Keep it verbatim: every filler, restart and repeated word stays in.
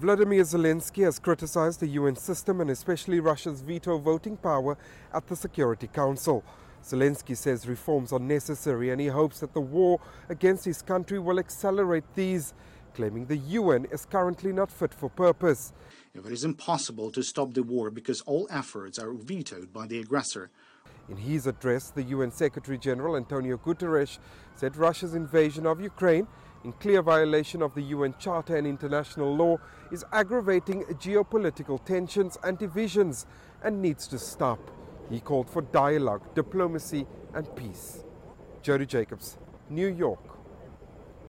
Vladimir Zelensky has criticized the U N system and especially Russia's veto voting power at the Security Council. Zelensky says reforms are necessary and he hopes that the war against his country will accelerate these, claiming the U N is currently not fit for purpose. It is impossible to stop the war because all efforts are vetoed by the aggressor. In his address, the U N Secretary-General Antonio Guterres said Russia's invasion of Ukraine, in clear violation of the U N Charter and international law, is aggravating geopolitical tensions and divisions and needs to stop. He called for dialogue, diplomacy and peace. Jody Jacobs, New York.